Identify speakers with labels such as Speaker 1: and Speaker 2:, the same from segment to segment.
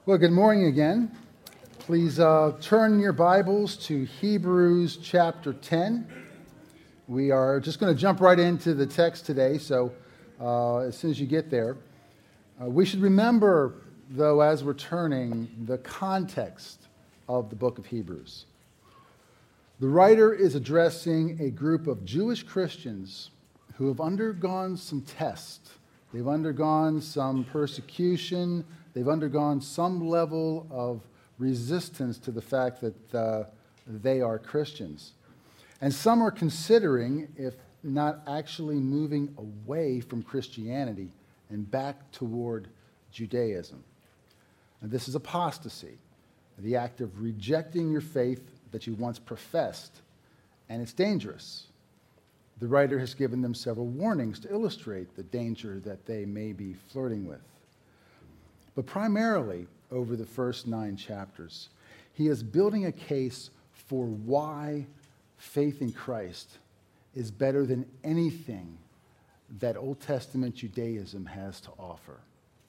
Speaker 1: Well, good morning again. Please turn your Bibles to Hebrews chapter 10. We are just going to jump right into the text today, so as soon as you get there. We should remember, though, as we're turning, the context of the book of Hebrews. The writer is addressing a group of Jewish Christians who have undergone some tests. They've undergone some persecution. They've undergone some level of resistance to the fact that they are Christians. And some are considering, if not actually moving away from Christianity and back toward Judaism. And this is apostasy, the act of rejecting your faith that you once professed, and it's dangerous. The writer has given them several warnings to illustrate the danger that they may be flirting with. But primarily, over the first 9 chapters, he is building a case for why faith in Christ is better than anything that Old Testament Judaism has to offer.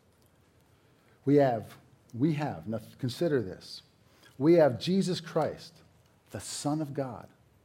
Speaker 1: We have, now consider this, we have Jesus Christ, the Son of God,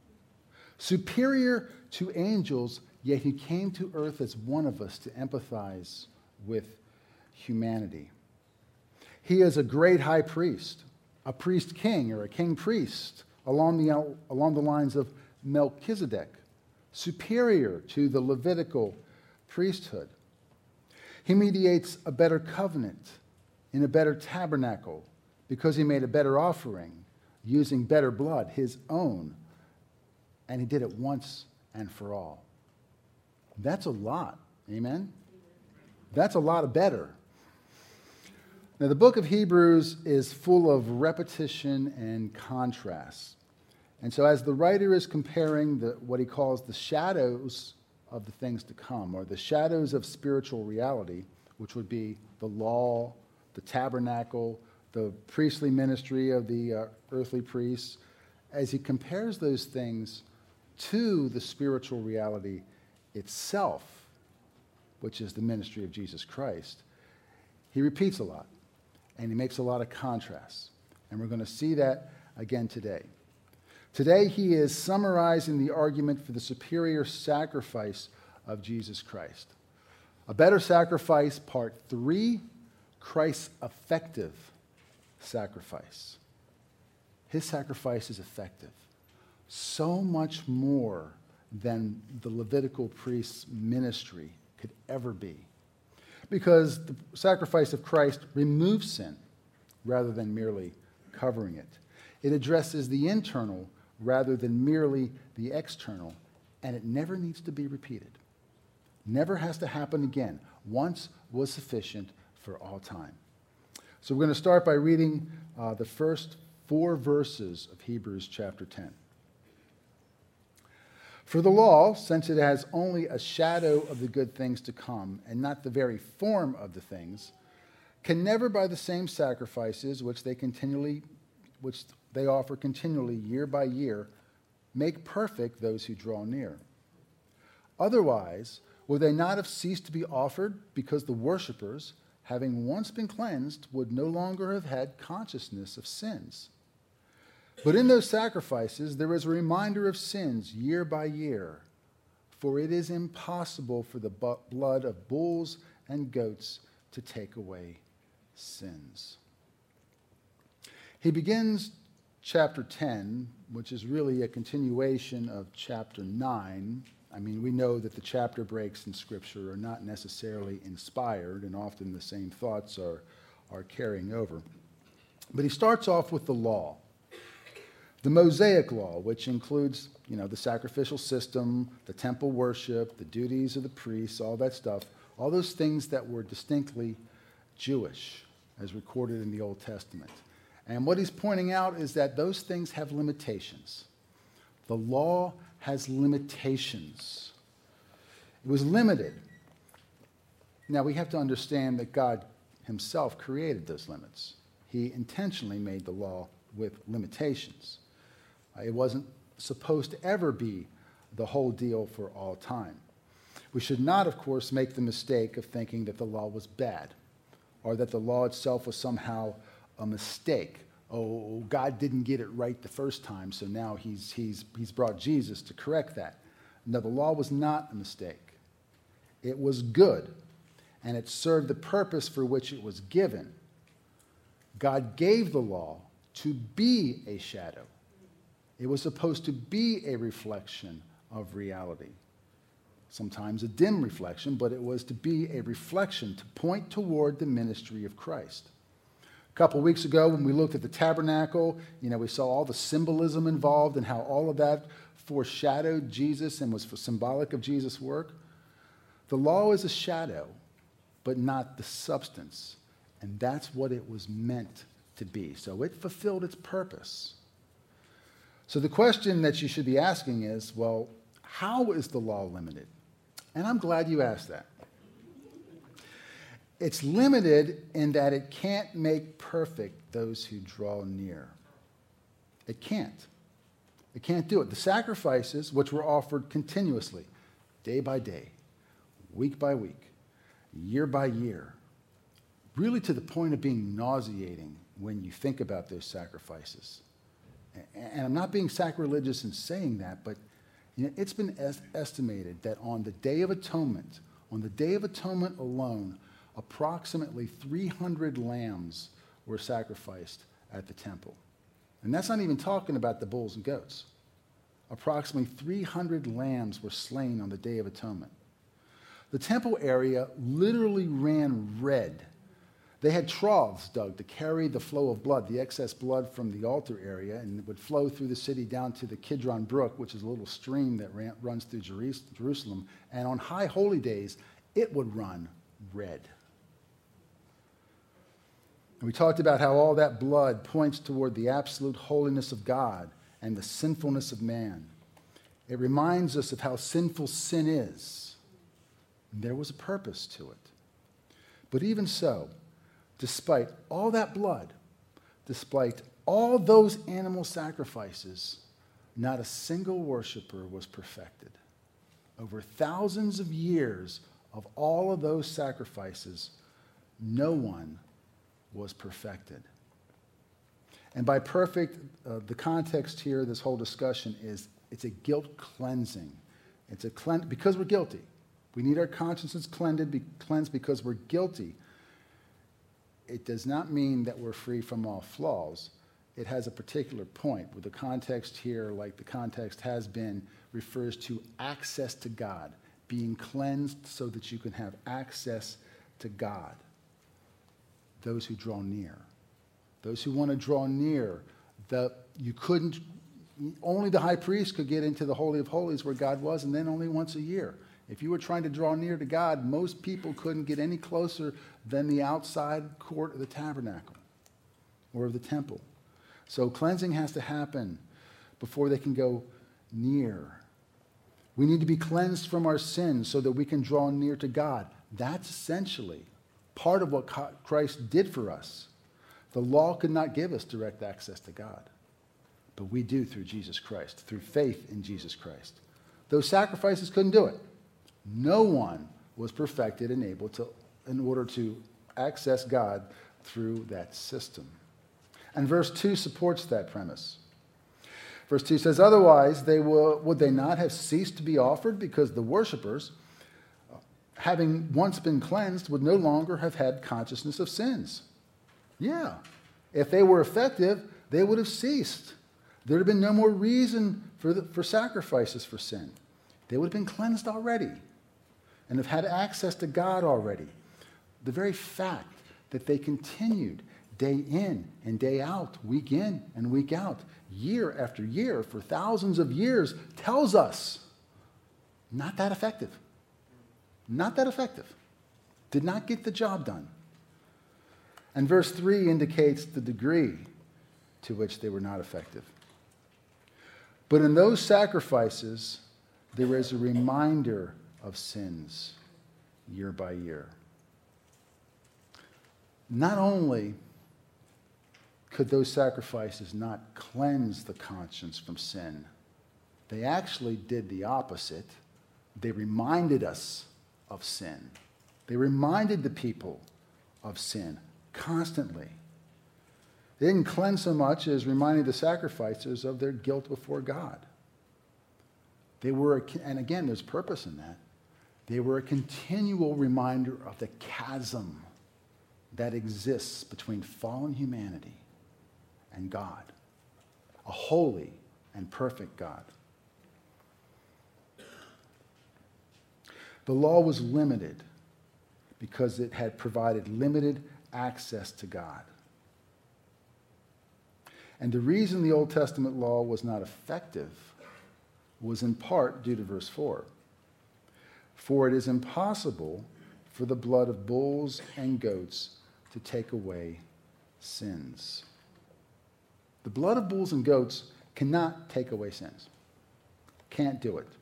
Speaker 1: superior to angels, yet he came to earth as one of us to empathize with humanity. He is a great high priest, a priest king or a king priest along the lines of Melchizedek, superior to the Levitical priesthood. He mediates a better covenant in a better tabernacle because he made a better offering using better blood, his own, and he did it once and for all. That's a lot, amen? That's a lot of better. Now, the book of Hebrews is full of repetition and contrast. And so as the writer is comparing what he calls the shadows of the things to come, or the shadows of spiritual reality, which would be the law, the tabernacle, the priestly ministry of the earthly priests, as he compares those things to the spiritual reality itself, which is the ministry of Jesus Christ, he repeats a lot. And he makes a lot of contrasts. And we're going to see that again today. Today, he is summarizing the argument for the superior sacrifice of Jesus Christ. A better sacrifice, part 3, Christ's effective sacrifice. His sacrifice is effective. So much more than the Levitical priest's ministry could ever be. Because the sacrifice of Christ removes sin rather than merely covering it. It addresses the internal rather than merely the external, and it never needs to be repeated. Never has to happen again. Once was sufficient for all time. So we're going to start by reading the first 4 verses of Hebrews chapter 10. For the law, since it has only a shadow of the good things to come, and not the very form of the things, can never by the same sacrifices which they offer continually year by year, make perfect those who draw near. Otherwise, would they not have ceased to be offered, because the worshippers, having once been cleansed, would no longer have had consciousness of sins? But in those sacrifices, there is a reminder of sins year by year, for it is impossible for the blood of bulls and goats to take away sins. He begins chapter 10, which is really a continuation of chapter 9. I mean, we know that the chapter breaks in Scripture are not necessarily inspired, and often the same thoughts are carrying over. But he starts off with the law. The Mosaic law, which includes, the sacrificial system, the temple worship, the duties of the priests, all that stuff, all those things that were distinctly Jewish, as recorded in the Old Testament. And what he's pointing out is that those things have limitations. The law has limitations. It was limited. Now, we have to understand that God himself created those limits. He intentionally made the law with limitations. It wasn't supposed to ever be the whole deal for all time. We should not, of course, make the mistake of thinking that the law was bad or that the law itself was somehow a mistake. Oh, God didn't get it right the first time, so now he's brought Jesus to correct that. No, the law was not a mistake. It was good, and it served the purpose for which it was given. God gave the law to be a shadow. It was supposed to be a reflection of reality. Sometimes a dim reflection, but it was to be a reflection to point toward the ministry of Christ. A couple weeks ago, when we looked at the tabernacle, we saw all the symbolism involved and how all of that foreshadowed Jesus and was symbolic of Jesus' work. The law is a shadow, but not the substance. And that's what it was meant to be. So it fulfilled its purpose. So the question that you should be asking is, well, how is the law limited? And I'm glad you asked that. It's limited in that it can't make perfect those who draw near. It can't. It can't do it. The sacrifices, which were offered continuously, day by day, week by week, year by year, really to the point of being nauseating when you think about those sacrifices. And I'm not being sacrilegious in saying that, but it's been estimated that on the Day of Atonement alone, approximately 300 lambs were sacrificed at the temple. And that's not even talking about the bulls and goats. Approximately 300 lambs were slain on the Day of Atonement. The temple area literally ran red. They had troughs dug to carry the flow of blood, the excess blood from the altar area, and it would flow through the city down to the Kidron Brook, which is a little stream that runs through Jerusalem. And on high holy days, it would run red. And we talked about how all that blood points toward the absolute holiness of God and the sinfulness of man. It reminds us of how sinful sin is. And there was a purpose to it. But even so, despite all that blood, despite all those animal sacrifices, not a single worshiper was perfected. Over thousands of years of all of those sacrifices, no one was perfected. And by perfect, the context here, this whole discussion is it's a guilt cleansing. It's because we're guilty. We need our consciences cleansed because we're guilty. It does not mean that we're free from all flaws. It has a particular point where the context here, like the context has been, refers to access to God, being cleansed so that you can have access to God. Those who draw near. Those who want to draw near, only the high priest could get into the Holy of Holies where God was, and then only once a year. If you were trying to draw near to God, most people couldn't get any closer than the outside court of the tabernacle or of the temple. So cleansing has to happen before they can go near. We need to be cleansed from our sins so that we can draw near to God. That's essentially part of what Christ did for us. The law could not give us direct access to God, but we do through Jesus Christ, through faith in Jesus Christ. Those sacrifices couldn't do it. No one was perfected and able to, in order to access God through that system. And verse 2 supports that premise. Verse 2 says, otherwise, would they not have ceased to be offered because the worshipers, having once been cleansed, would no longer have had consciousness of sins? Yeah. If they were effective, they would have ceased. There would have been no more reason for sacrifices for sin. They would have been cleansed already and have had access to God already. The very fact that they continued day in and day out, week in and week out, year after year, for thousands of years, tells us not that effective. Not that effective. Did not get the job done. And verse 3 indicates the degree to which they were not effective. But in those sacrifices, there is a reminder of sins year by year. Not only could those sacrifices not cleanse the conscience from sin, they actually did the opposite. They reminded us of sin. They reminded the people of sin constantly. They didn't cleanse so much as reminding the sacrificers of their guilt before God. They were, and again, there's purpose in that. They were a continual reminder of the chasm that exists between fallen humanity and God, a holy and perfect God. The law was limited because it had provided limited access to God. And the reason the Old Testament law was not effective was in part due to verse 4. For it is impossible for the blood of bulls and goats to take away sins. The blood of bulls and goats cannot take away sins. Can't do it.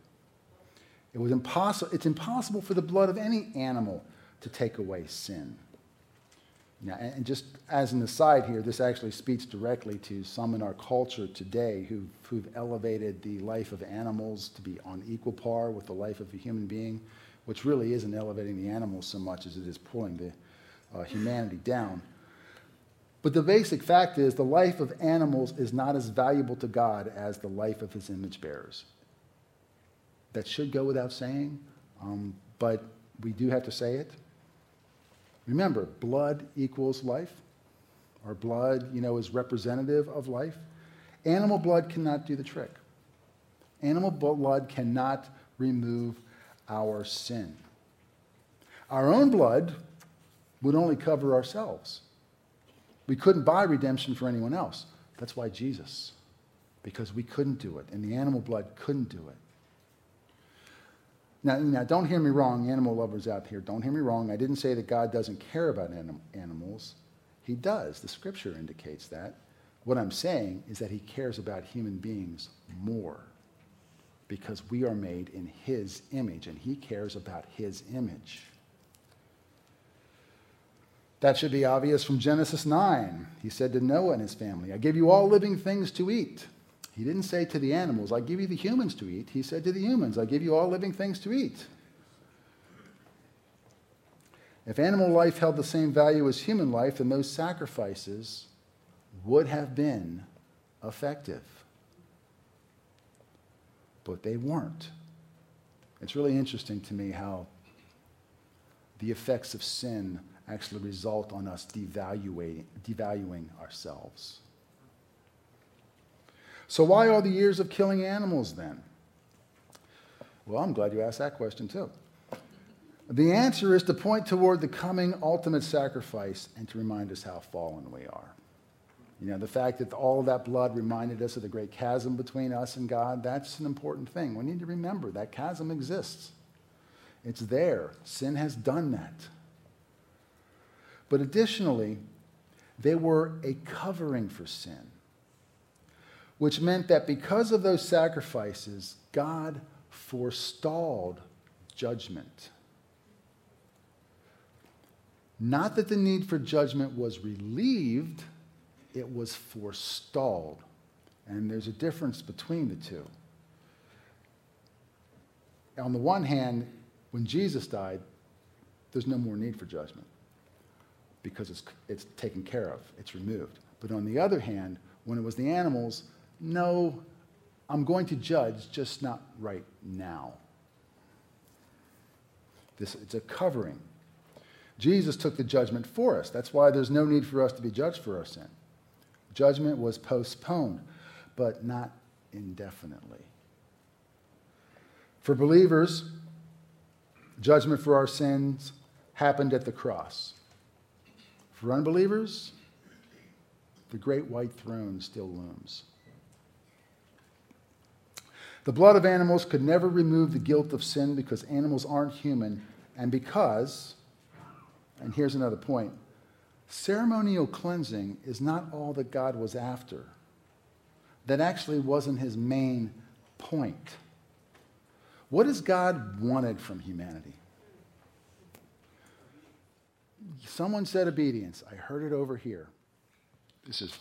Speaker 1: It's impossible for the blood of any animal to take away sin. Now, and just as an aside here, this actually speaks directly to some in our culture today who've elevated the life of animals to be on equal par with the life of a human being, which really isn't elevating the animals so much as it is pulling the humanity down. But the basic fact is the life of animals is not as valuable to God as the life of his image bearers. That should go without saying, but we do have to say it. Remember, blood equals life. Our blood, is representative of life. Animal blood cannot do the trick. Animal blood cannot remove our sin. Our own blood would only cover ourselves. We couldn't buy redemption for anyone else. That's why Jesus, because we couldn't do it, and the animal blood couldn't do it. Now, don't hear me wrong, animal lovers out here. Don't hear me wrong. I didn't say that God doesn't care about animals. He does. The scripture indicates that. What I'm saying is that he cares about human beings more because we are made in his image, and he cares about his image. That should be obvious from Genesis 9. He said to Noah and his family, I give you all living things to eat. He didn't say to the animals, I give you the humans to eat. He said to the humans, I give you all living things to eat. If animal life held the same value as human life, then those sacrifices would have been effective. But they weren't. It's really interesting to me how the effects of sin actually result on us devaluing ourselves. So why all the years of killing animals then? Well, I'm glad you asked that question too. The answer is to point toward the coming ultimate sacrifice and to remind us how fallen we are. The fact that all of that blood reminded us of the great chasm between us and God, that's an important thing. We need to remember that chasm exists. It's there. Sin has done that. But additionally, they were a covering for sin, which meant that because of those sacrifices, God forestalled judgment. Not that the need for judgment was relieved, it was forestalled. And there's a difference between the two. On the one hand, when Jesus died, there's no more need for judgment because it's taken care of, it's removed. But on the other hand, when it was the animals, no, I'm going to judge, just not right now. It's a covering. Jesus took the judgment for us. That's why there's no need for us to be judged for our sin. Judgment was postponed, but not indefinitely. For believers, judgment for our sins happened at the cross. For unbelievers, the great white throne still looms. The blood of animals could never remove the guilt of sin because animals aren't human, and because, and here's another point, ceremonial cleansing is not all that God was after. That actually wasn't his main point. What has God wanted from humanity? Someone said obedience. I heard it over here. This is...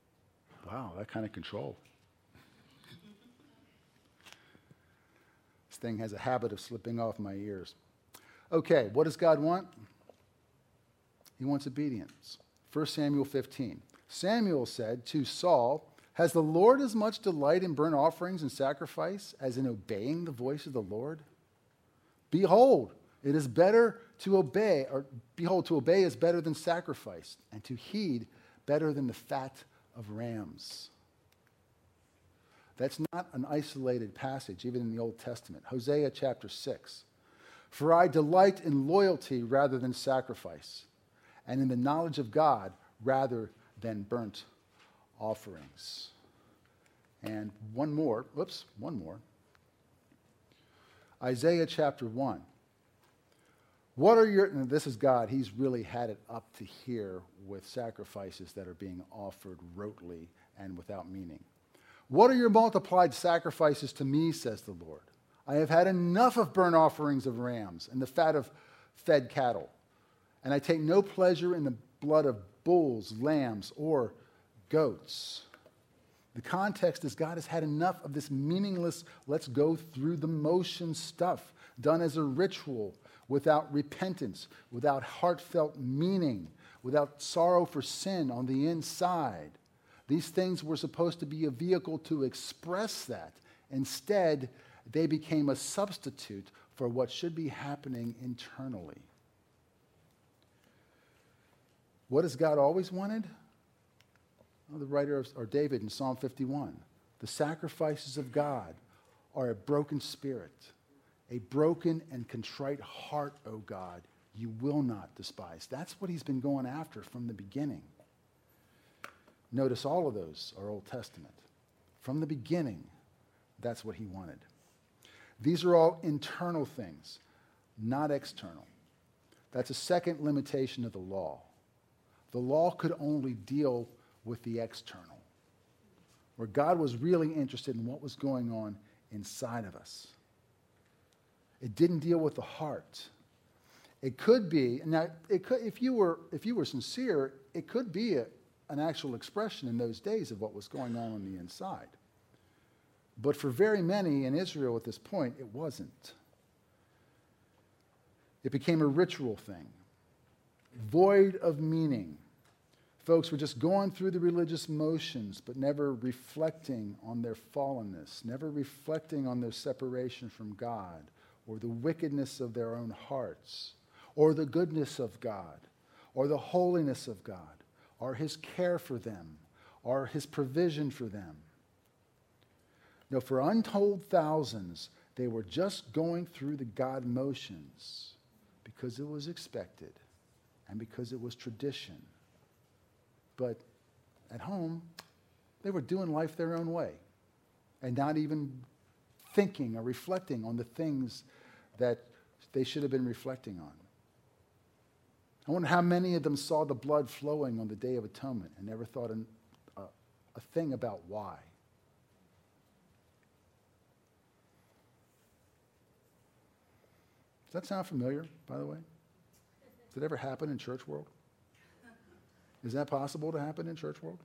Speaker 1: Wow, that kind of control. This thing has a habit of slipping off my ears. Okay, what does God want? He wants obedience. 1 Samuel 15. Samuel said to Saul, "Has the Lord as much delight in burnt offerings and sacrifice as in obeying the voice of the Lord? Behold, it is better to obey, or behold, to obey is better than sacrifice, and to heed better than the fat of rams." That's not an isolated passage, even in the Old Testament. Hosea chapter 6. "For I delight in loyalty rather than sacrifice, and in the knowledge of God rather than burnt offerings." And one more. Isaiah chapter 1. What are your, and this is God, he's really had it up to here with sacrifices that are being offered rotely and without meaning. "What are your multiplied sacrifices to me, says the Lord? I have had enough of burnt offerings of rams and the fat of fed cattle, and I take no pleasure in the blood of bulls, lambs, or goats." The context is God has had enough of this meaningless, let's go through the motion stuff done as a ritual without repentance, without heartfelt meaning, without sorrow for sin on the inside. These things were supposed to be a vehicle to express that. Instead, they became a substitute for what should be happening internally. What has God always wanted? Well, the writer or David in Psalm 51, "The sacrifices of God are a broken spirit, a broken and contrite heart, O God, you will not despise." That's what he's been going after from the beginning. Notice all of those are Old Testament. From the beginning, that's what he wanted. These are all internal things, not external. That's a second limitation of the law. The law could only deal with the external, where God was really interested in what was going on inside of us. It didn't deal with the heart. It could be, now, if you were sincere, it could be an actual expression in those days of what was going on the inside. But for very many in Israel at this point, it wasn't. It became a ritual thing, void of meaning. Folks were just going through the religious motions, but never reflecting on their fallenness, never reflecting on their separation from God, or the wickedness of their own hearts, or the goodness of God, or the holiness of God, or his care for them, or his provision for them. No, for untold thousands, they were just going through the God motions because it was expected and because it was tradition. But at home, they were doing life their own way and not even thinking or reflecting on the things that they should have been reflecting on. I wonder how many of them saw the blood flowing on the Day of Atonement and never thought a thing about why. Does that sound familiar, by the way? Did it ever happen in church world? Is that possible to happen in church world?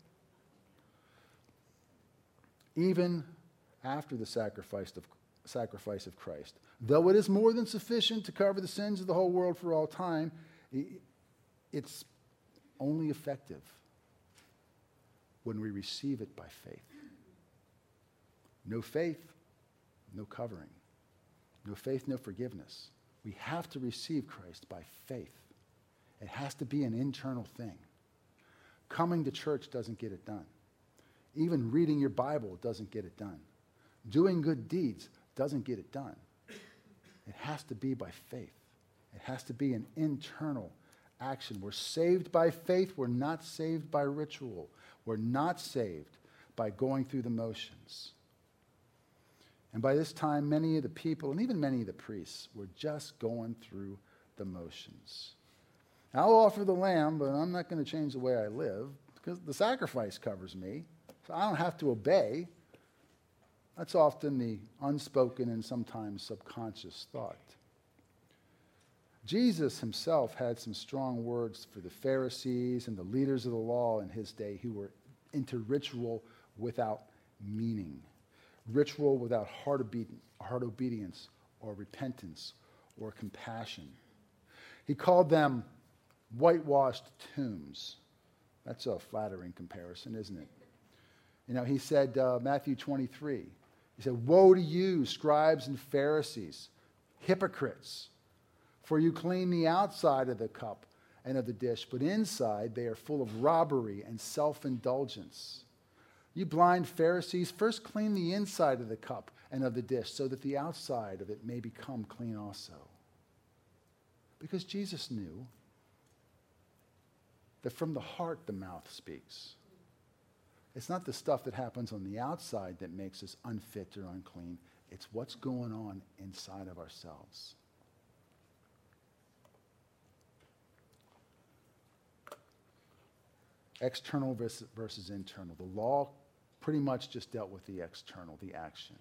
Speaker 1: Even after the sacrifice of Christ, though it is more than sufficient to cover the sins of the whole world for all time, it's only effective when we receive it by faith. No faith, no covering. No faith, no forgiveness. We have to receive Christ by faith. It has to be an internal thing. Coming to church doesn't get it done. Even reading your Bible doesn't get it done. Doing good deeds doesn't get it done. It has to be by faith. It has to be an internal action. We're saved by faith. We're not saved by ritual. We're not saved by going through the motions. And by this time, many of the people, and even many of the priests, were just going through the motions. I'll offer the lamb, but I'm not going to change the way I live because the sacrifice covers me, so I don't have to obey. That's often the unspoken and sometimes subconscious thought. Jesus himself had some strong words for the Pharisees and the leaders of the law in his day who were into ritual without meaning. Ritual without heart obedience or repentance or compassion. He called them whitewashed tombs. That's a flattering comparison, isn't it? You know, he said, Matthew 23, he said, "Woe to you, scribes and Pharisees, hypocrites, for you clean the outside of the cup and of the dish, but inside they are full of robbery and self-indulgence. You blind Pharisees, first clean the inside of the cup and of the dish, so that the outside of it may become clean also." Because Jesus knew that from the heart the mouth speaks. It's not the stuff that happens on the outside that makes us unfit or unclean. It's what's going on inside of ourselves. External versus internal. The law pretty much just dealt with the external, the action.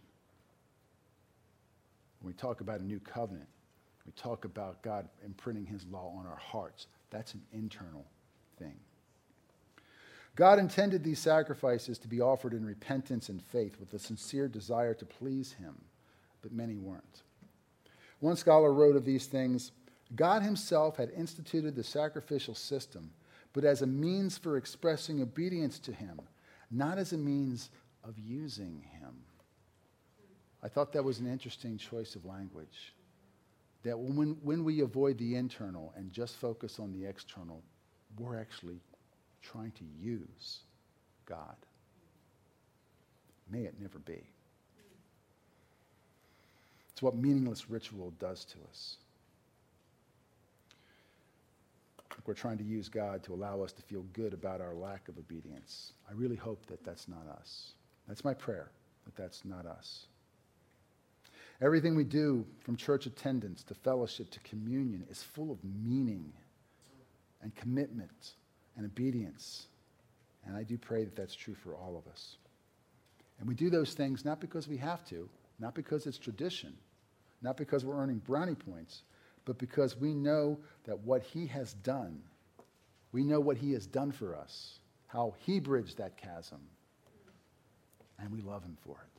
Speaker 1: When we talk about a new covenant, we talk about God imprinting his law on our hearts. That's an internal thing. God intended these sacrifices to be offered in repentance and faith with a sincere desire to please him, but many weren't. One scholar wrote of these things, God himself had instituted the sacrificial system, but as a means for expressing obedience to him, not as a means of using him. I thought that was an interesting choice of language. That when we avoid the internal and just focus on the external, we're actually trying to use God. May it never be. It's what meaningless ritual does to us. We're trying to use God to allow us to feel good about our lack of obedience. I really hope that that's not us. That's my prayer, that that's not us. Everything we do, from church attendance to fellowship to communion, is full of meaning and commitment and obedience. And I do pray that that's true for all of us. And we do those things not because we have to, not because it's tradition, not because we're earning brownie points, but because we know that what he has done, we know what he has done for us, how he bridged that chasm, and we love him for it.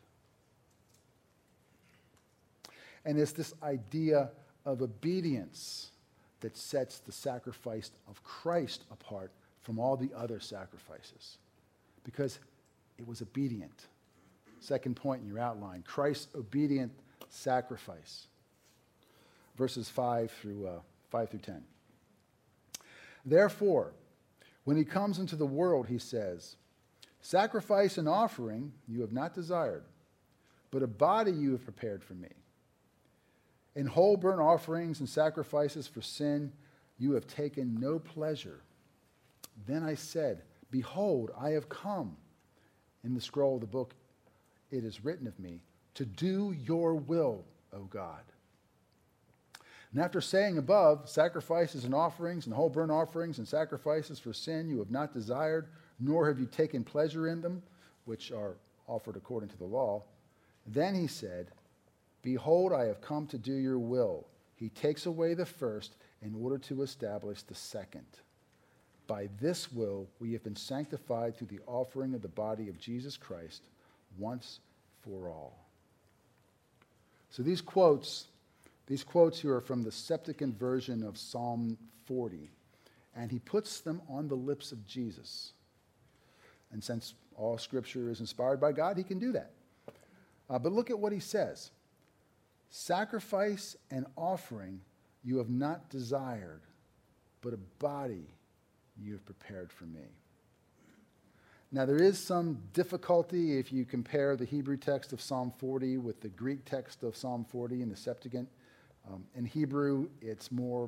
Speaker 1: And it's this idea of obedience that sets the sacrifice of Christ apart from all the other sacrifices, because it was obedient. Second point in your outline, Christ's obedient sacrifice. Verses 5 through 10. Therefore, when he comes into the world, he says, "Sacrifice and offering you have not desired, but a body you have prepared for me. In whole burnt offerings and sacrifices for sin, you have taken no pleasure. Then I said, Behold, I have come. In the scroll of the book it is written of me, to do your will, O God." And after saying above, sacrifices and offerings and whole burnt offerings and sacrifices for sin you have not desired, nor have you taken pleasure in them, which are offered according to the law. Then he said, Behold, I have come to do your will. He takes away the first in order to establish the second. By this will we have been sanctified through the offering of the body of Jesus Christ once for all. So these quotes here are from the Septuagint version of Psalm 40, and he puts them on the lips of Jesus. And since all Scripture is inspired by God, he can do that. But look at what he says. Sacrifice and offering you have not desired, but a body you have prepared for me. Now, there is some difficulty if you compare the Hebrew text of Psalm 40 with the Greek text of Psalm 40 in the Septuagint. In Hebrew, it's more,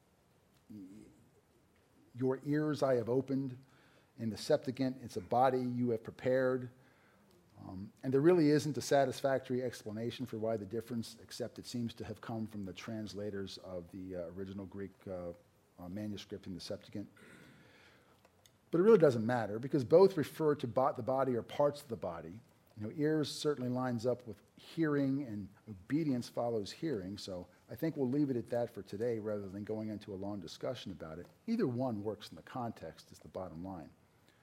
Speaker 1: your ears I have opened. In the Septuagint, it's a body you have prepared. And there really isn't a satisfactory explanation for why the difference, except it seems to have come from the translators of the original Greek manuscript in the Septuagint. But it really doesn't matter, because both refer to the body or parts of the body. You know, ears certainly lines up with hearing, and obedience follows hearing. So I think we'll leave it at that for today rather than going into a long discussion about it. Either one works in the context is the bottom line.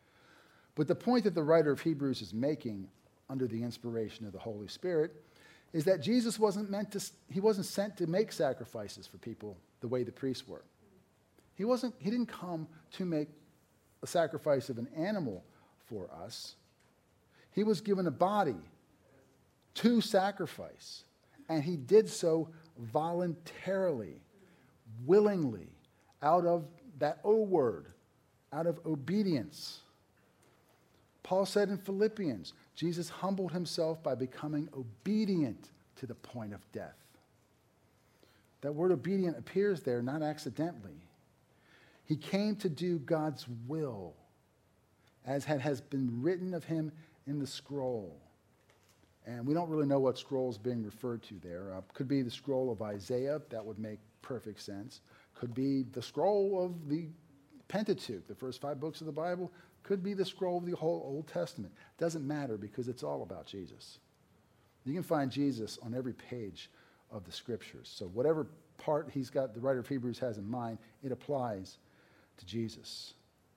Speaker 1: But the point that the writer of Hebrews is making under the inspiration of the Holy Spirit is that Jesus he wasn't sent to make sacrifices for people the way the priests were. He didn't come to make a sacrifice of an animal for us. He was given a body to sacrifice, and he did so voluntarily, willingly, out of that O word, out of obedience. Paul said in Philippians, Jesus humbled himself by becoming obedient to the point of death. That word obedient appears there not accidentally. He came to do God's will, as has been written of him in the scroll. And we don't really know what scroll is being referred to there. Could be the scroll of Isaiah. That would make perfect sense. Could be the scroll of the Pentateuch, the first 5 books of the Bible. Could be the scroll of the whole Old Testament. Doesn't matter, because it's all about Jesus. You can find Jesus on every page of the Scriptures. So whatever part the writer of Hebrews has in mind, it applies to Jesus.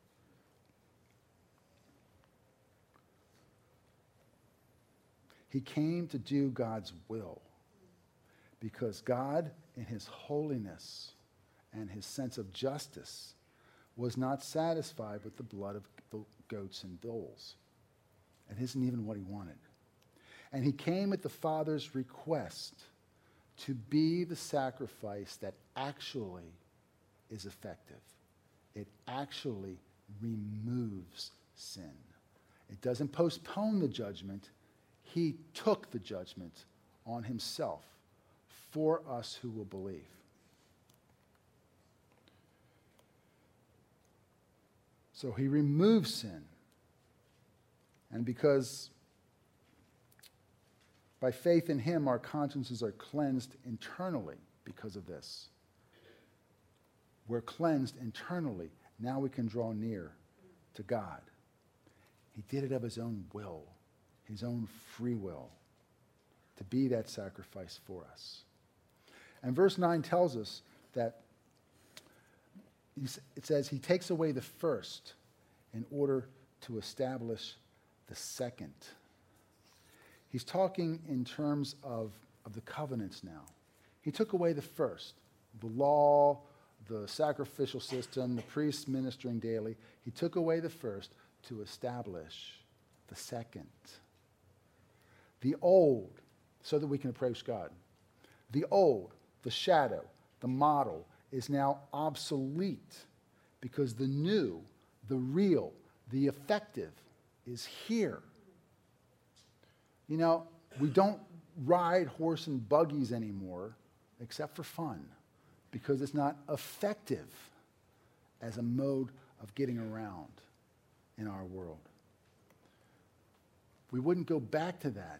Speaker 1: He came to do God's will, because God, in his holiness and his sense of justice, was not satisfied with the blood of the goats and bulls. It isn't even what he wanted. And he came at the Father's request to be the sacrifice that actually is effective. It actually removes sin. It doesn't postpone the judgment. He took the judgment on himself for us who will believe. So he removes sin. And because by faith in him, our consciences are cleansed internally because of this. We're cleansed internally. Now we can draw near to God. He did it of his own will, his own free will, to be that sacrifice for us. And verse 9 tells us that it says he takes away the first in order to establish the second. He's talking in terms of the covenants now. He took away the first, the law, the sacrificial system, the priests ministering daily. He took away the first to establish the second. The old, so that we can approach God. The old, the shadow, the model, is now obsolete, because the new, the real, the effective is here. You know, we don't ride horse and buggies anymore, except for fun, because it's not effective as a mode of getting around in our world. We wouldn't go back to that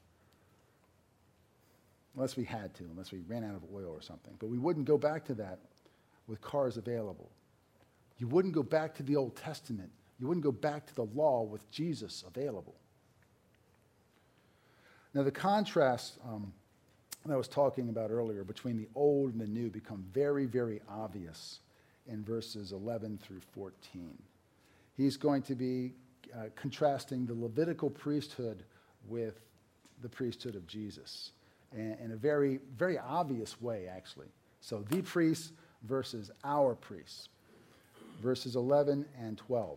Speaker 1: unless we had to, unless we ran out of oil or something. But we wouldn't go back to that with cars available. You wouldn't go back to the Old Testament. You wouldn't go back to the law with Jesus available. Now, the contrast that I was talking about earlier between the old and the new become very, very obvious in verses 11 through 14. He's going to be contrasting the Levitical priesthood with the priesthood of Jesus in a very, very obvious way, actually. So the priests versus our priests. Verses 11 and 12.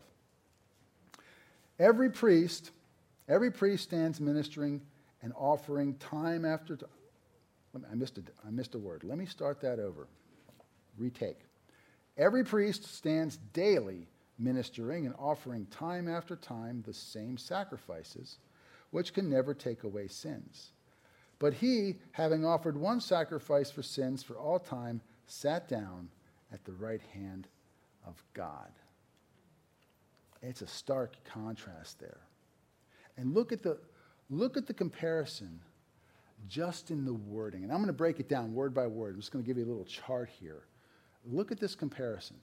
Speaker 1: Every priest stands ministering and offering time after time. I missed a word. Let me start that over. Retake. Every priest stands daily ministering and offering time after time the same sacrifices, which can never take away sins. But he, having offered one sacrifice for sins for all time, sat down at the right hand of God. It's a stark contrast there. And look at the comparison just in the wording. And I'm going to break it down word by word. I'm just going to give you a little chart here. Look at this comparison.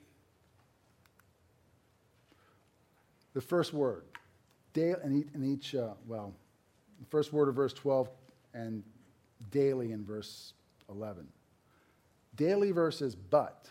Speaker 1: The first word, the first word of verse 12 and daily in verse 11. Daily versus but.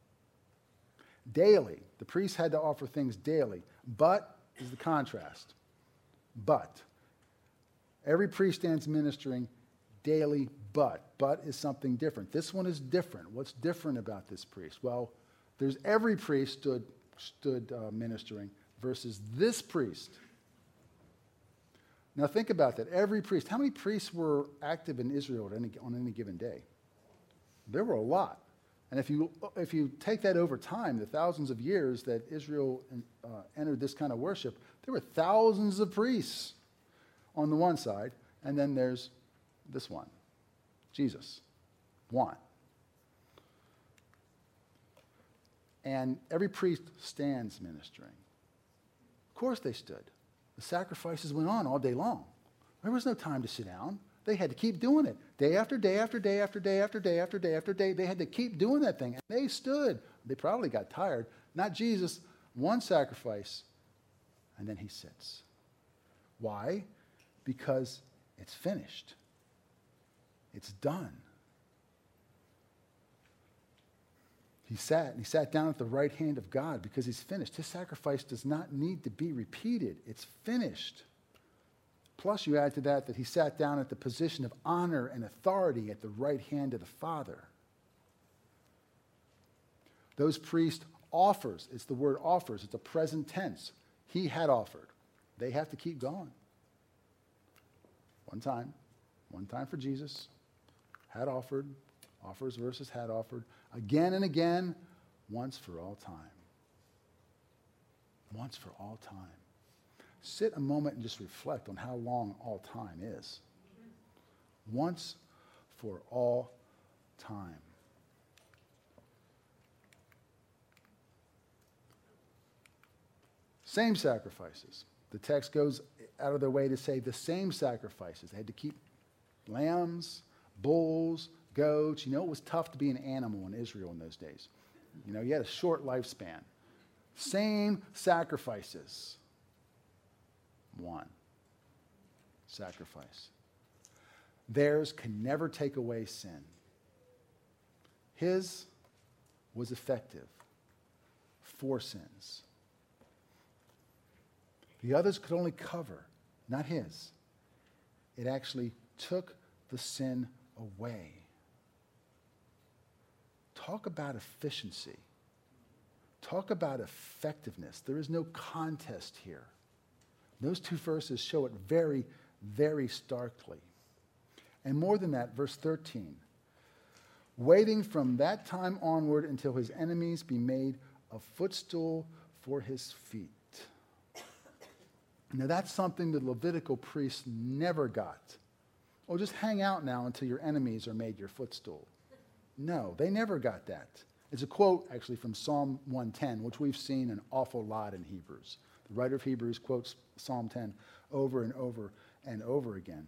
Speaker 1: Daily, the priest had to offer things daily. But is the contrast. But every priest stands ministering daily, but is something different. This one is different. What's different about this priest? Well, there's every priest stood ministering versus this priest. Now think about that. Every priest. How many priests were active in Israel on any given day? There were a lot. And if you take that over time, the thousands of years that Israel entered this kind of worship, there were thousands of priests on the one side, and then there's this one, Jesus, one. And every priest stands ministering. Of course they stood. The sacrifices went on all day long. There was no time to sit down. They had to keep doing it. Day after day after day after day after day after day after day. They had to keep doing that thing. And they stood. They probably got tired. Not Jesus. One sacrifice, and then he sits. Why? Because it's finished. It's done. He sat down at the right hand of God because he's finished. His sacrifice does not need to be repeated. It's finished. Plus, you add to that he sat down at the position of honor and authority at the right hand of the Father. Those priest offers, it's the word offers, it's a present tense. He had offered. They have to keep going. One time for Jesus, had offered, offers versus had offered, again and again, once for all time. Once for all time. Sit a moment and just reflect on how long all time is. Once for all time. Same sacrifices. The text goes out of their way to say the same sacrifices. They had to keep lambs, bulls, goats. You know, it was tough to be an animal in Israel in those days. You know, you had a short lifespan. Same sacrifices. One sacrifice. Theirs can never take away sin. His was effective for sins. The others could only cover, not his. It actually took the sin away. Talk about efficiency. Talk about effectiveness. There is no contest here. Those two verses show it very, very starkly. And more than that, verse 13. Waiting from that time onward until his enemies be made a footstool for his feet. Now that's something the Levitical priests never got. Oh, just hang out now until your enemies are made your footstool. No, they never got that. It's a quote actually from Psalm 110, which we've seen an awful lot in Hebrews. The writer of Hebrews quotes Psalm 10 over and over and over again.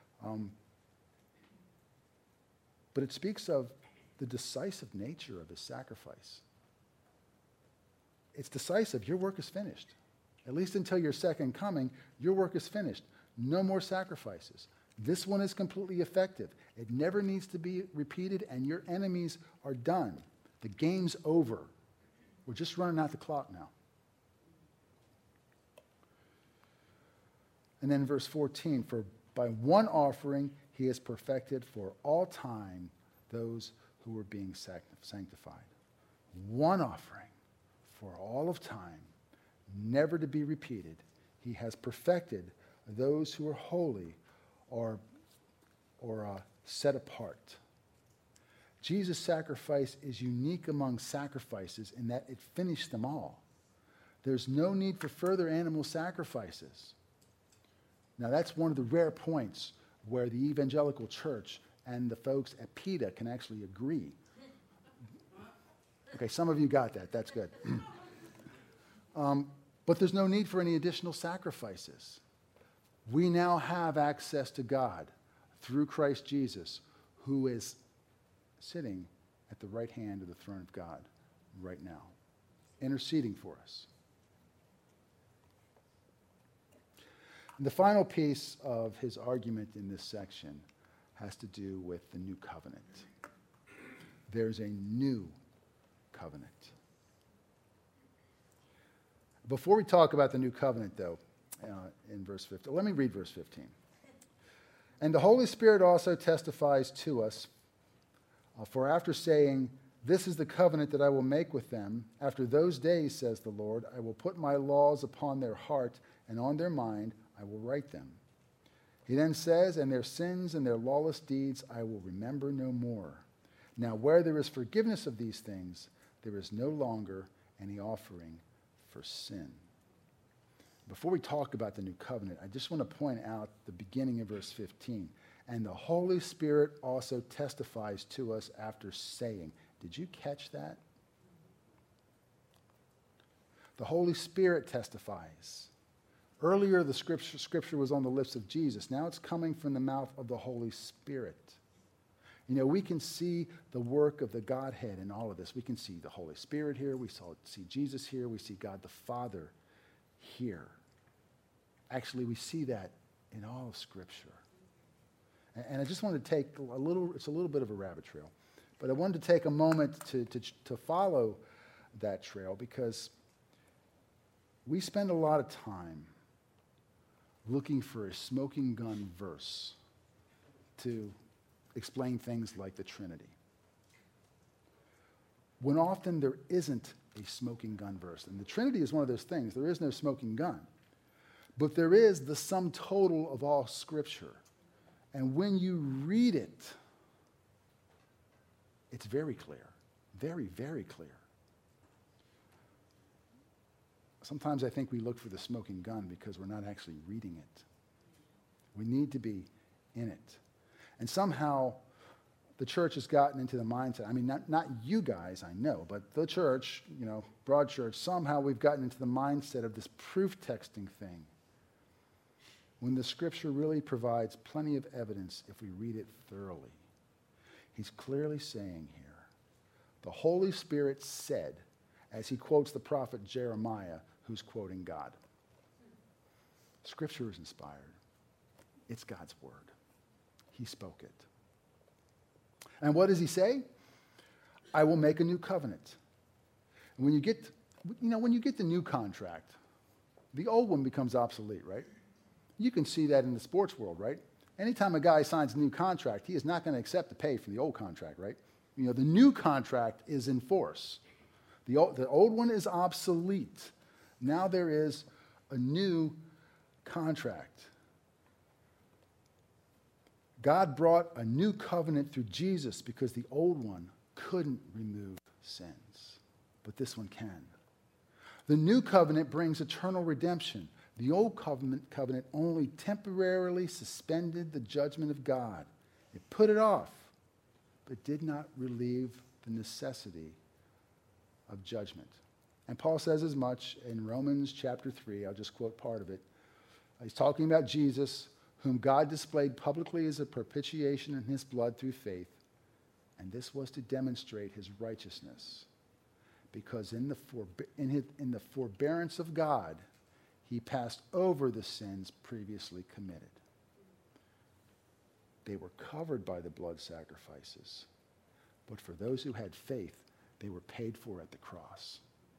Speaker 1: But it speaks of the decisive nature of his sacrifice. It's decisive. Your work is finished. At least until your second coming, your work is finished. No more sacrifices. This one is completely effective. It never needs to be repeated, and your enemies are done. The game's over. We're just running out the clock now. And then verse 14, for by one offering he has perfected for all time those who were being sanctified. One offering for all of time, never to be repeated. He has perfected those who are holy or set apart. Jesus' sacrifice is unique among sacrifices in that it finished them all. There's no need for further animal sacrifices. Now, that's one of the rare points where the evangelical church and the folks at PETA can actually agree. Okay, some of you got that. That's good. But there's no need for any additional sacrifices. We now have access to God through Christ Jesus, who is sitting at the right hand of the throne of God right now, interceding for us. And the final piece of his argument in this section has to do with the new covenant. There's a new covenant. Before we talk about the new covenant, though, in verse 15, let me read verse 15. And the Holy Spirit also testifies to us, for after saying, "This is the covenant that I will make with them. After those days, says the Lord, I will put my laws upon their heart, and on their mind I will write them." He then says, "And their sins and their lawless deeds I will remember no more. Now where there is forgiveness of these things, there is no longer any offering for sin." Before we talk about the new covenant, I just want to point out the beginning of verse 15. And the Holy Spirit also testifies to us after saying. Did you catch that? The Holy Spirit testifies. Earlier, the scripture was on the lips of Jesus. Now it's coming from the mouth of the Holy Spirit. You know, we can see the work of the Godhead in all of this. We can see the Holy Spirit here. We see Jesus here. We see God the Father here. Actually, we see that in all of Scripture. And I just want to take it's a little bit of a rabbit trail, but I wanted to take a moment to follow that trail because we spend a lot of time looking for a smoking gun verse to explain things like the Trinity, when often there isn't a smoking gun verse. And the Trinity is one of those things. There is no smoking gun. But there is the sum total of all Scripture. And when you read it, it's very clear. Very, very clear. Sometimes I think we look for the smoking gun because we're not actually reading it. We need to be in it. And somehow the church has gotten into the mindset, I mean, not you guys, I know, but the church, broad church, somehow we've gotten into the mindset of this proof texting thing, when the Scripture really provides plenty of evidence if we read it thoroughly. He's clearly saying here, the Holy Spirit said, as he quotes the prophet Jeremiah, who's quoting God. Scripture is inspired. It's God's word. He spoke it. And what does he say? I will make a new covenant. And when you get the new contract, the old one becomes obsolete, right? You can see that in the sports world, right? Anytime a guy signs a new contract, he is not going to accept to pay for the old contract, right? The new contract is in force. The old one is obsolete. Now there is a new contract. God brought a new covenant through Jesus because the old one couldn't remove sins, but this one can. The new covenant brings eternal redemption. The old covenant only temporarily suspended the judgment of God. It put it off, but did not relieve the necessity of judgment. And Paul says as much in Romans chapter 3. I'll just quote part of it. He's talking about Jesus, whom God displayed publicly as a propitiation in his blood through faith. And this was to demonstrate his righteousness. Because in the forbearance of God, he passed over the sins previously committed. They were covered by the blood sacrifices. But for those who had faith, they were paid for at the cross.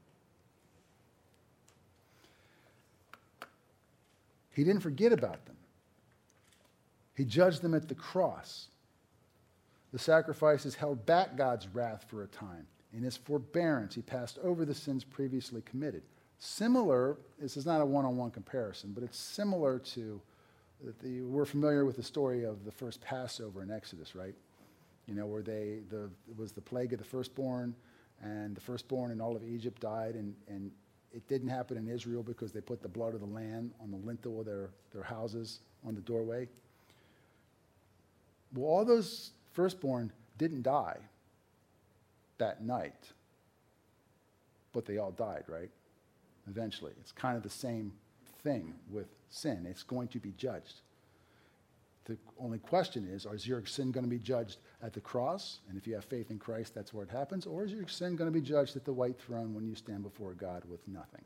Speaker 1: He didn't forget about them. He judged them at the cross. The sacrifices held back God's wrath for a time. In his forbearance, he passed over the sins previously committed. Similar, this is not a one-on-one comparison, but it's similar to, we're familiar with the story of the first Passover in Exodus, right? Where it was the plague of the firstborn, and the firstborn in all of Egypt died, and it didn't happen in Israel because they put the blood of the lamb on the lintel of their houses, on the doorway. Well, all those firstborn didn't die that night, but they all died, right? Eventually. It's kind of the same thing with sin. It's going to be judged. The only question is your sin going to be judged at the cross? And if you have faith in Christ, that's where it happens. Or is your sin going to be judged at the white throne when you stand before God with nothing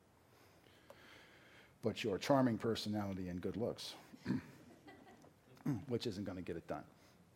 Speaker 1: but your charming personality and good looks, which isn't going to get it done.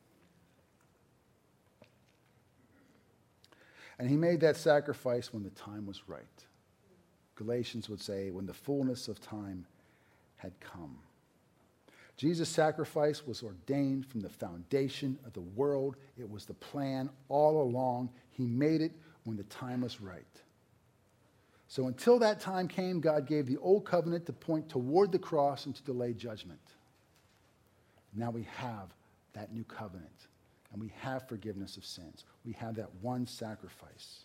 Speaker 1: And he made that sacrifice when the time was right. Galatians would say, when the fullness of time had come. Jesus' sacrifice was ordained from the foundation of the world. It was the plan all along. He made it when the time was right. So until that time came, God gave the old covenant to point toward the cross and to delay judgment. Now we have that new covenant, and we have forgiveness of sins. We have that one sacrifice.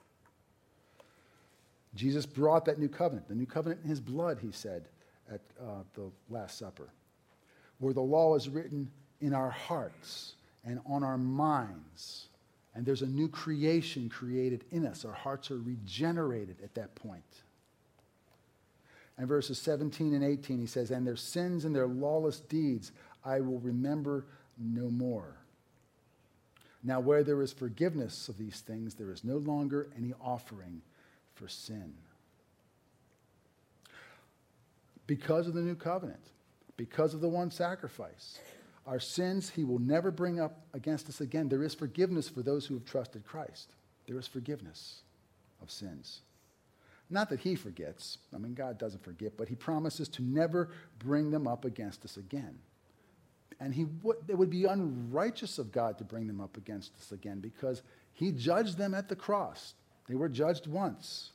Speaker 1: Jesus brought that new covenant, the new covenant in his blood, he said at the Last Supper, where the law is written in our hearts and on our minds. And there's a new creation created in us. Our hearts are regenerated at that point. And verses 17 and 18, he says, and their sins and their lawless deeds I will remember no more. Now where there is forgiveness of these things, there is no longer any offering for sin. Because of the new covenant, because of the one sacrifice, our sins he will never bring up against us again. There is forgiveness for those who have trusted Christ. There is forgiveness of sins. Not that he forgets. I mean, God doesn't forget, but he promises to never bring them up against us again. And it would be unrighteous of God to bring them up against us again because he judged them at the cross. They were judged once.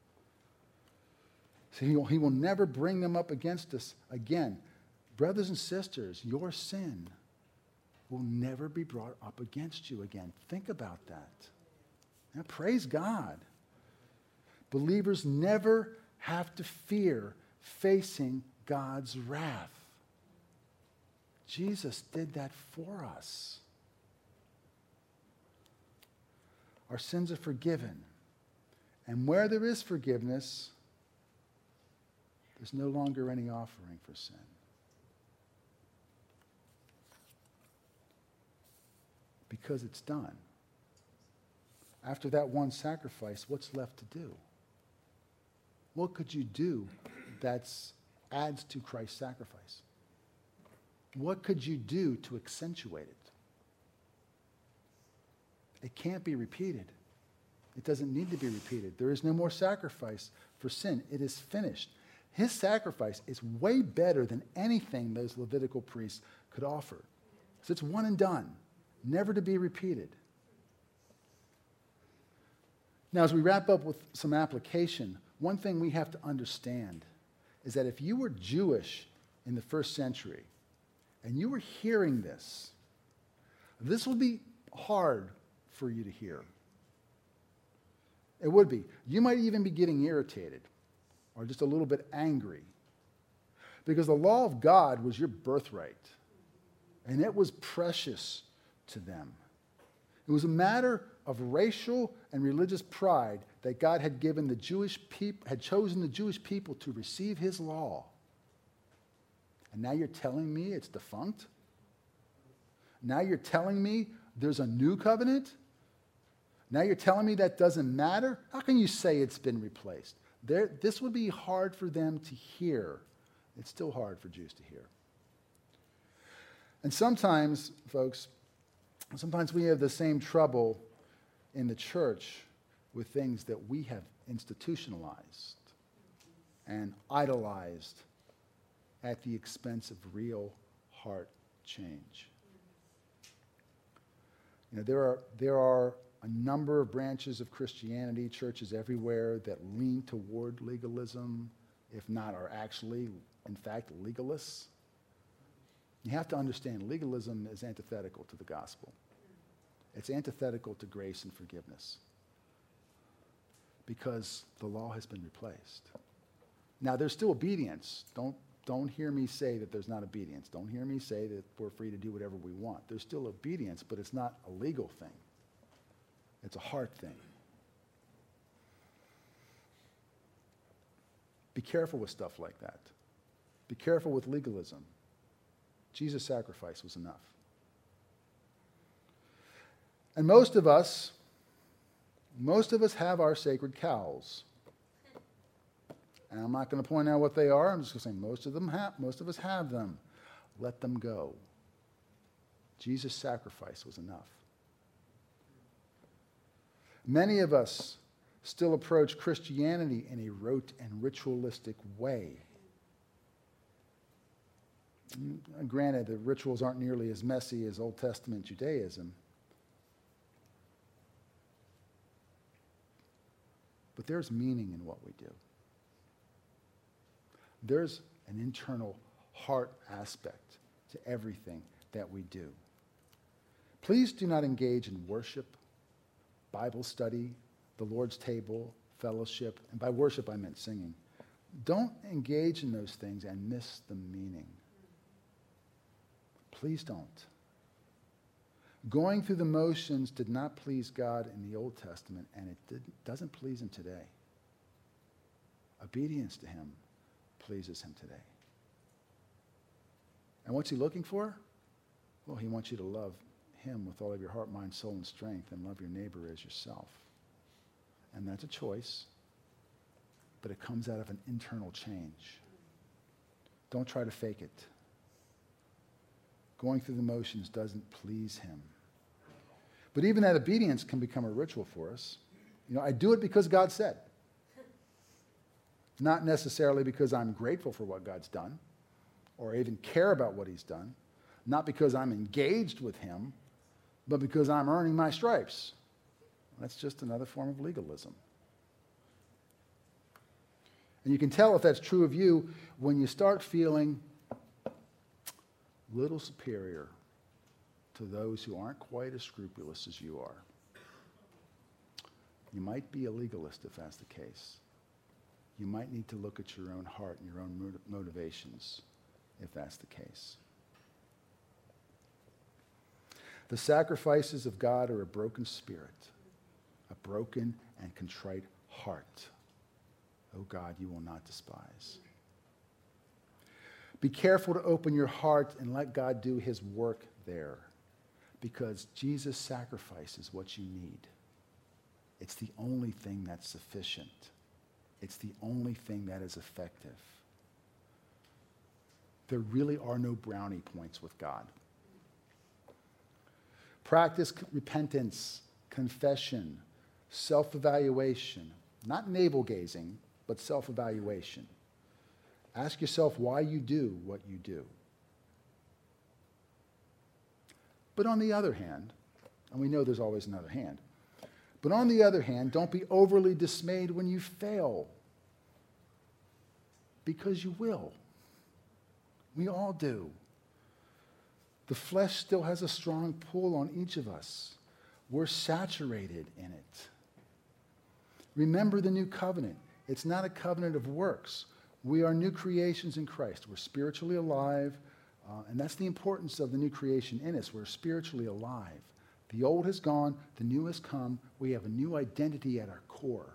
Speaker 1: So he will never bring them up against us again. Brothers and sisters, your sin will never be brought up against you again. Think about that. Now, praise God. Believers never have to fear facing God's wrath. Jesus did that for us. Our sins are forgiven. And where there is forgiveness, there's no longer any offering for sin. Because it's done. After that one sacrifice, what's left to do? What could you do that adds to Christ's sacrifice? What could you do to accentuate it? It can't be repeated. It doesn't need to be repeated. There is no more sacrifice for sin. It is finished. His sacrifice is way better than anything those Levitical priests could offer. So it's one and done, never to be repeated. Now, as we wrap up with some application, one thing we have to understand is that if you were Jewish in the first century and you were hearing this will be hard for you to hear. It would be. You might even be getting irritated or just a little bit angry because the law of God was your birthright and it was precious to them. It was a matter of racial and religious pride that God had given the Jewish people, had chosen the Jewish people to receive his law. And now you're telling me it's defunct? Now you're telling me there's a new covenant? Now you're telling me that doesn't matter? How can you say it's been replaced? This would be hard for them to hear. It's still hard for Jews to hear. And sometimes, folks, we have the same trouble in the church with things that we have institutionalized and idolized at the expense of real heart change. You know, there are a number of branches of Christianity, churches everywhere that lean toward legalism, if not are actually, in fact, legalists. You have to understand legalism is antithetical to the gospel. It's antithetical to grace and forgiveness because the law has been replaced. Now, there's still obedience. Don't hear me say that there's not obedience. Don't hear me say that we're free to do whatever we want. There's still obedience, but it's not a legal thing. It's a heart thing. Be careful with stuff like that. Be careful with legalism. Jesus' sacrifice was enough. And most of us have our sacred cows. And I'm not going to point out what they are. I'm just going to say most of us have them. Let them go. Jesus' sacrifice was enough. Many of us still approach Christianity in a rote and ritualistic way. Granted, the rituals aren't nearly as messy as Old Testament Judaism. But there's meaning in what we do. There's an internal heart aspect to everything that we do. Please do not engage in worship, Bible study, the Lord's table, fellowship, and by worship I meant singing. Don't engage in those things and miss the meaning. Please don't. Going through the motions did not please God in the Old Testament, and it doesn't please him today. Obedience to him pleases him today. And what's he looking for? Well, he wants you to love him with all of your heart, mind, soul, and strength, and love your neighbor as yourself. And that's a choice, but it comes out of an internal change. Don't try to fake it. Going through the motions doesn't please him. But even that obedience can become a ritual for us. I do it because God said. Not necessarily because I'm grateful for what God's done or even care about what he's done. Not because I'm engaged with him, but because I'm earning my stripes. That's just another form of legalism. And you can tell if that's true of you when you start feeling little superior to those who aren't quite as scrupulous as you are. You might be a legalist if that's the case. You might need to look at your own heart and your own motivations if that's the case. The sacrifices of God are a broken spirit, a broken and contrite heart. Oh God, you will not despise. Be careful to open your heart and let God do his work there, because Jesus' sacrifice is what you need. It's the only thing that's sufficient. It's the only thing that is effective. There really are no brownie points with God. Practice repentance, confession, self-evaluation, not navel-gazing, but self-evaluation. Ask yourself why you do what you do. But on the other hand, and we know there's always another hand, but on the other hand, don't be overly dismayed when you fail, because you will. We all do. The flesh still has a strong pull on each of us. We're saturated in it. Remember the new covenant. It's not a covenant of works. We are new creations in Christ. We're spiritually alive, and that's the importance of the new creation in us. We're spiritually alive. The old has gone, the new has come. We have a new identity at our core.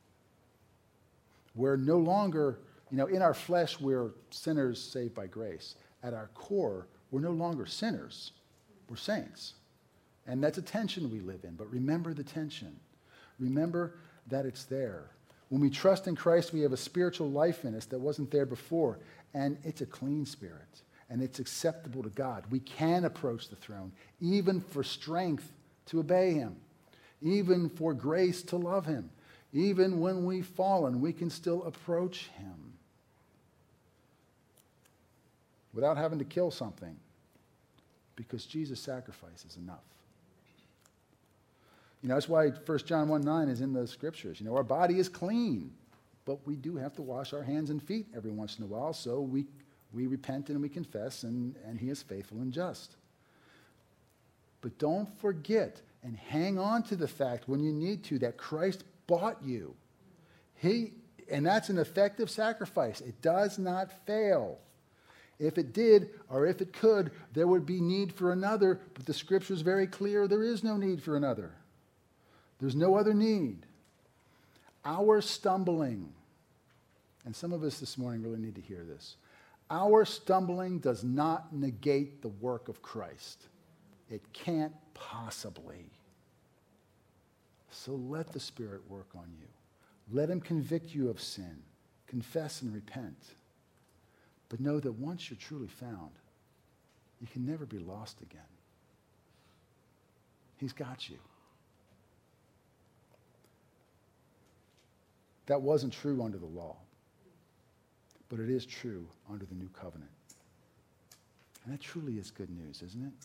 Speaker 1: We're no longer, in our flesh, we're sinners saved by grace. At our core, we're no longer sinners. We're saints. And that's a tension we live in, but remember the tension. Remember that it's there. When we trust in Christ, we have a spiritual life in us that wasn't there before, and it's a clean spirit, and it's acceptable to God. We can approach the throne, even for strength to obey him, even for grace to love him. Even when we've fallen, we can still approach him without having to kill something, because Jesus' sacrifice is enough. That's why 1 John 1:9 is in the scriptures. Our body is clean, but we do have to wash our hands and feet every once in a while, so we repent and we confess, and he is faithful and just. But don't forget and hang on to the fact when you need to that Christ bought you. And that's an effective sacrifice. It does not fail. If it did, or if it could, there would be need for another, but the scripture is very clear, there is no need for another. There's no other need. Our stumbling, and some of us this morning really need to hear this, our stumbling does not negate the work of Christ. It can't possibly. So let the Spirit work on you. Let him convict you of sin. Confess and repent. But know that once you're truly found, you can never be lost again. He's got you. That wasn't true under the law, but it is true under the new covenant. And that truly is good news, isn't it?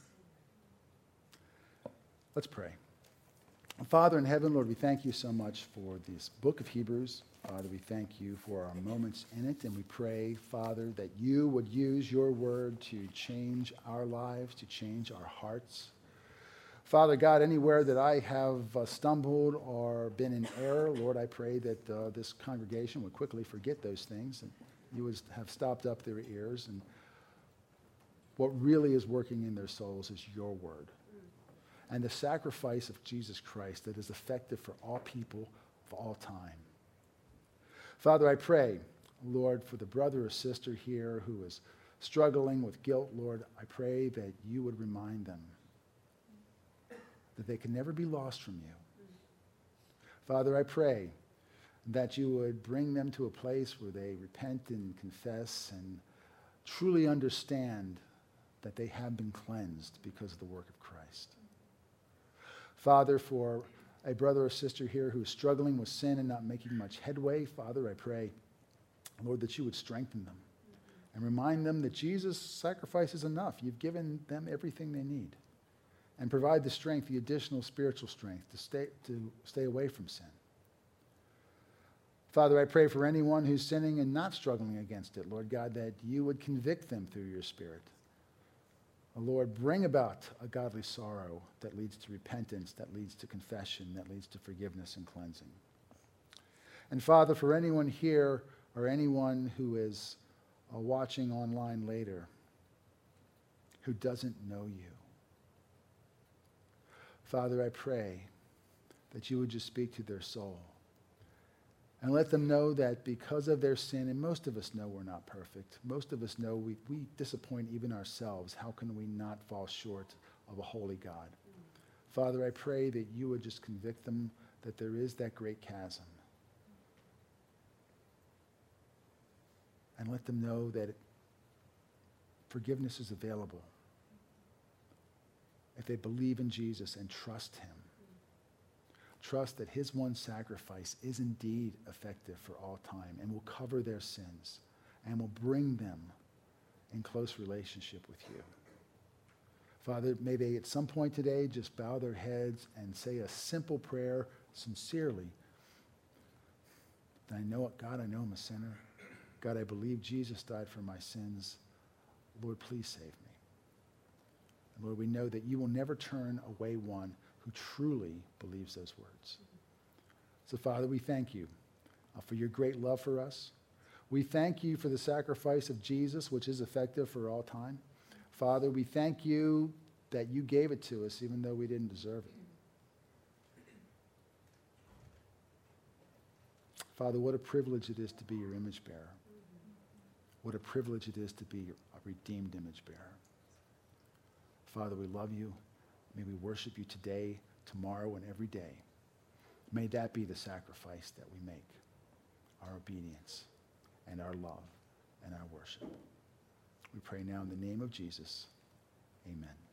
Speaker 1: Let's pray. Father in heaven, Lord, we thank you so much for this book of Hebrews. Father, we thank you for our moments in it, and we pray, Father, that you would use your word to change our lives, to change our hearts. Father God, anywhere that I have stumbled or been in error, Lord, I pray that this congregation would quickly forget those things, and you would have stopped up their ears, and what really is working in their souls is your word. And the sacrifice of Jesus Christ that is effective for all people of all time. Father, I pray, Lord, for the brother or sister here who is struggling with guilt, Lord, I pray that you would remind them that they can never be lost from you. Father, I pray that you would bring them to a place where they repent and confess and truly understand that they have been cleansed because of the work of Christ. Father, for a brother or sister here who is struggling with sin and not making much headway, Father, I pray, Lord, that you would strengthen them and remind them that Jesus' sacrifice is enough. You've given them everything they need. And provide the strength, the additional spiritual strength to stay away from sin. Father, I pray for anyone who's sinning and not struggling against it, Lord God, that you would convict them through your Spirit. Lord, bring about a godly sorrow that leads to repentance, that leads to confession, that leads to forgiveness and cleansing. And Father, for anyone here or anyone who is watching online later who doesn't know you, Father, I pray that you would just speak to their soul and let them know that because of their sin, and most of us know we're not perfect, most of us know we disappoint even ourselves. How can we not fall short of a holy God? Father, I pray that you would just convict them that there is that great chasm. And let them know that forgiveness is available if they believe in Jesus and trust him. Trust that his one sacrifice is indeed effective for all time and will cover their sins and will bring them in close relationship with you. Father, may they at some point today just bow their heads and say a simple prayer sincerely. That I know, God, I know I'm a sinner. God, I believe Jesus died for my sins. Lord, please save me. And Lord, we know that you will never turn away one who truly believes those words. So, Father, we thank you for your great love for us. We thank you for the sacrifice of Jesus, which is effective for all time. Father, we thank you that you gave it to us even though we didn't deserve it. Father, what a privilege it is to be your image bearer. What a privilege it is to be a redeemed image bearer. Father, we love you. May we worship you today, tomorrow, and every day. May that be the sacrifice that we make, our obedience and our love and our worship. We pray now in the name of Jesus. Amen.